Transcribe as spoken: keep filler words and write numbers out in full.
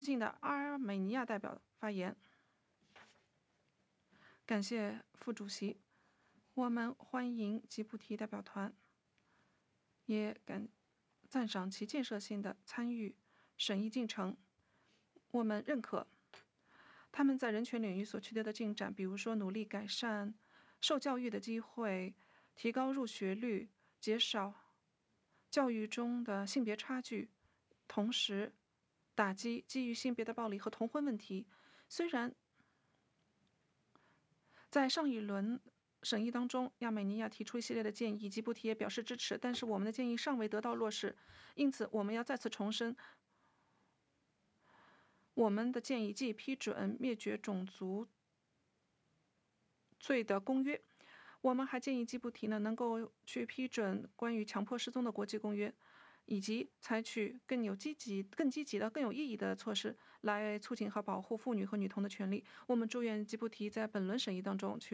性的阿尔美尼亚代表发言。感谢副主席，我们欢迎吉布提代表团，也感赞赏其建设性的参与审议进程。我们认可他们在人权领域所取得的进展，比如说努力改善受教育的机会，提高入学率，减少教育中的性别差距，同时打击基于性别的暴力和同婚问题。虽然在上一轮审议当中，亚美尼亚提出一系列的建议，吉布提也表示支持，但是我们的建议尚未得到落实，因此我们要再次重申我们的建议，即批准灭绝种族罪的公约。我们还建议吉布提呢能够去批准关于强迫失踪的国际公约，以及采取更有积极、更积极的、更有意义的措施来促进和保护妇女和女童的权利。我们祝愿吉布提在本轮审议当中取